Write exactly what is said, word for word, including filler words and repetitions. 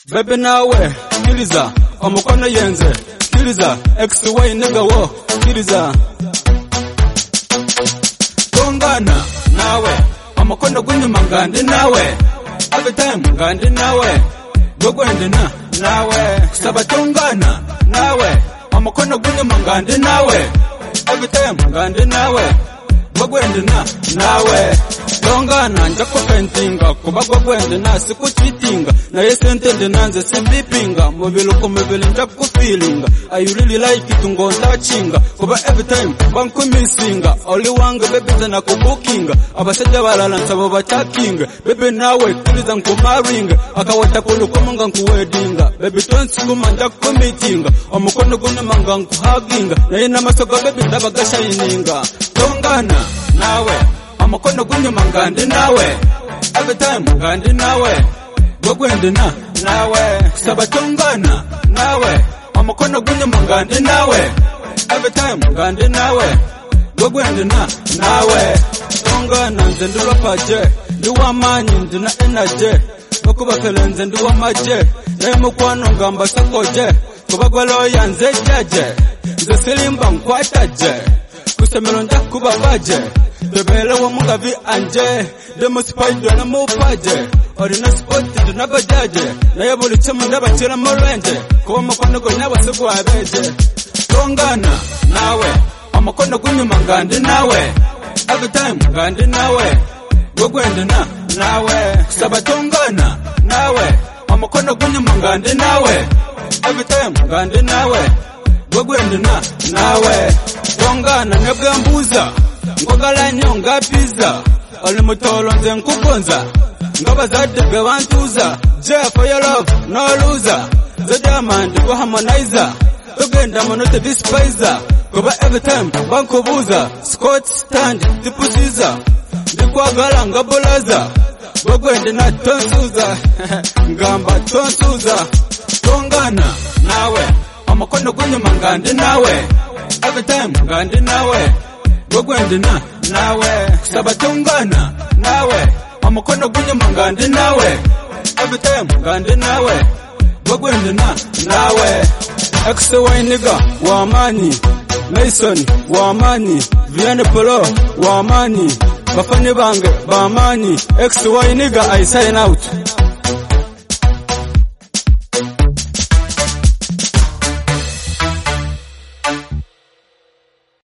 Baby nawe kiliza omukono yenze kiliza X Y nigga wo kiliza tongana nawe omukono gunyuma ngandi nawe every time ngandi nawe gogwende na nawe kusaba tongana nawe omukono gunyuma ngandi nawe every time ngandi nawe gogwende na nawe tongana njako pentinga kuba gogwende na siku cheatinga na yesentende nanze sibipinga mobile ko mobile njako feelinga I really like it ngonda chinga kuba every time banku missinga only wange baby na kubukinga abasajja balala nsabo batakinga baby nawe kiliza nkumaringa akawata kulukomanga nkuwedinga baby tonsi kumanja kumitinga omukono guno manga nkuhaginga naye namasoga baby ndabagashininga tongana nawe omukono gunyuma ngandi nawe every time ngandi nawe gogwende na nawe kusaba tongana nawe omukono gunyuma ngandi nawe every time ngandi nawe gogwende na nawe tongana nze ndilopaje ndiwamanyi ndina energy okubatele nze ndiwamaje naye mukwano ngamba sakoje kuba gwaloya nze jaje nze silimba nkwataje kusemelo njakuba baje Debele wa mungavi anje Demo spider na mupaje Orina spoti tunabajaje Na yabuli chemu ndabachira morenje Kuwa makono gonya wasigu wabeje Tongana nawe Amakono gunyuma ngandi nawe Every time ngandi nawe Gogwende na nawe Kusaba tongana nawe Amakono gunyuma ngandi nawe Every time ngandi nawe Gogwende na nawe Tongana nebwe mbuza Ngogala nyonga pizza Oli mutolo nze nkukonza Ngoba zadde be wantuza J for your love, no loser The diamond, go harmonizer Tugenda monote despiser Kuba every time, bankubuza Scott stand, tipu Caesar Ndikwagala ngabolaza Gogwende na tonsuza Ngamba tonsuza Tongana nawe Amakono gunyuma ngandi nawe Every time ngandi nawe Gogwende na nawe kusaba tongana nawe omukono gunyuma ngandi nawe every time ngandi nawe gogwende na nawe X Y nigga wamani Mason wamani Vienne Polo wamani bafanye bange bamani X Y nigga I sign out.